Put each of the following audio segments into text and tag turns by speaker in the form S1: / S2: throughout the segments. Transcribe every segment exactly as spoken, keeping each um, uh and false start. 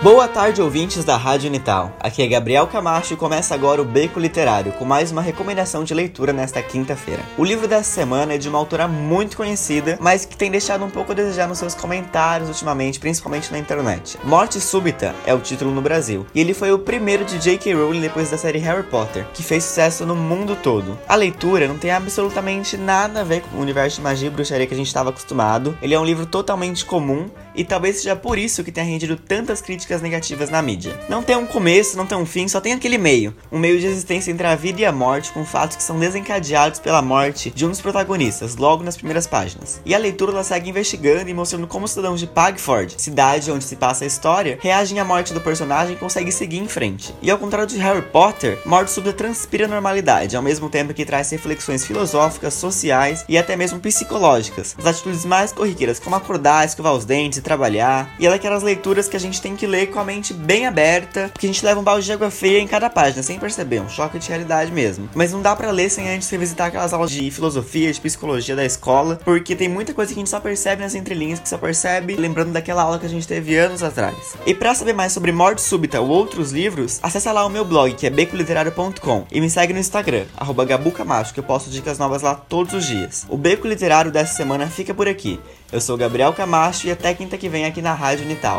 S1: Boa tarde, ouvintes da Rádio Unital. Aqui é Gabriel Camacho e começa agora o Beco Literário, com mais uma recomendação de leitura nesta quinta-feira. O livro dessa semana é de uma autora muito conhecida, mas que tem deixado um pouco a desejar nos seus comentários ultimamente, principalmente na internet. Morte Súbita é o título no Brasil, e ele foi o primeiro de J K Rowling depois da série Harry Potter, que fez sucesso no mundo todo. A leitura não tem absolutamente nada a ver com o universo de magia e bruxaria que a gente estava acostumado. Ele é um livro totalmente comum, e talvez seja por isso que tenha rendido tantas críticas negativas na mídia. Não tem um começo, não tem um fim, só tem aquele meio. Um meio de existência entre a vida e a morte, com fatos que são desencadeados pela morte de um dos protagonistas, logo nas primeiras páginas. E a leitura ela segue investigando e mostrando como os cidadãos de Pagford, cidade onde se passa a história, reagem à morte do personagem e conseguem seguir em frente. E ao contrário de Harry Potter, Morte Súbita transpira normalidade, ao mesmo tempo que traz reflexões filosóficas, sociais e até mesmo psicológicas. As atitudes mais corriqueiras, como acordar, escovar os dentes e trabalhar. E ela é aquelas leituras que a gente tem que ler com a mente bem aberta, porque a gente leva um balde de água fria em cada página, sem perceber, um choque de realidade mesmo. Mas não dá pra ler sem antes revisitar aquelas aulas de filosofia, de psicologia da escola, porque tem muita coisa que a gente só percebe nas entrelinhas, que só percebe lembrando daquela aula que a gente teve anos atrás. E pra saber mais sobre Morte Súbita ou outros livros, acessa lá o meu blog, que é beco literário ponto com, e me segue no Instagram, arroba gabu camacho, que eu posto dicas novas lá todos os dias. O Beco Literário dessa semana fica por aqui. Eu sou o Gabriel Camacho e até quinta que vem aqui na Rádio Unital.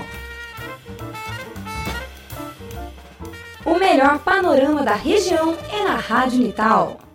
S2: O melhor panorama da região é na Rádio Unital.